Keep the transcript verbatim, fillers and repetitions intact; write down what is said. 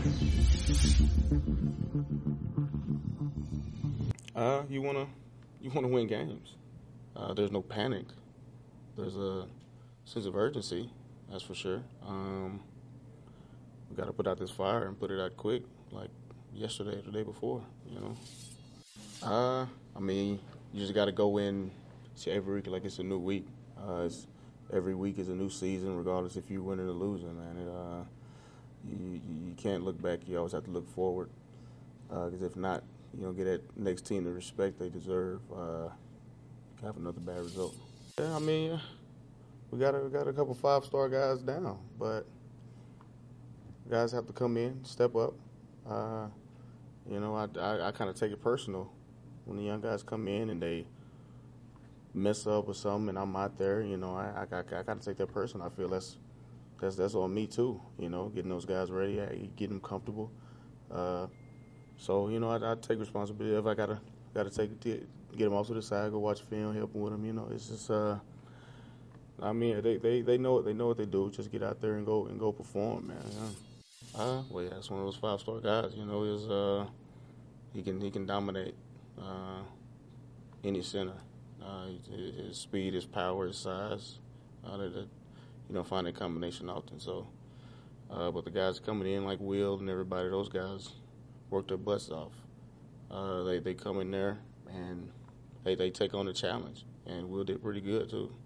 Uh, you wanna you wanna win games. Uh, there's no panic. There's a sense of urgency, that's for sure. Um, we got to put out this fire and put it out quick, like yesterday or the day before. You know. Uh, I mean, you just got to go in see every week like it's a new week. Uh, it's, every week is a new season, regardless if you're winning or losing. Man, it, uh, you you can't look back. You always have to look forward. Because uh, if not, you don't get that next team the respect they deserve. Uh, have another bad result. Yeah, I mean, we got a, we got a couple five star guys down, but guys have to come in, step up. Uh, you know, I, I, I kind of take it personal when the young guys come in and they mess up or something, and I'm out there. You know, I I, I got to take that personal. I feel that's that's that's on me too. You know, getting those guys ready, getting them comfortable. Uh, so you know, I, I take responsibility. If I gotta gotta take it, get them off to the side, go watch film, help them with them. You know, it's just. Uh, I mean, they, they, they know what they know what they do. Just get out there and go and go perform, man. Yeah. Uh, well, yeah, that's one of those five star guys. You know, is uh, he can he can dominate uh, any center. Uh, his, his speed, his power, his size. Uh, that, that, you know, find that combination often. So, uh, but the guys coming in like Will and everybody, those guys work their butts off. Uh, they they come in there and they they take on the challenge, and Will did pretty good too.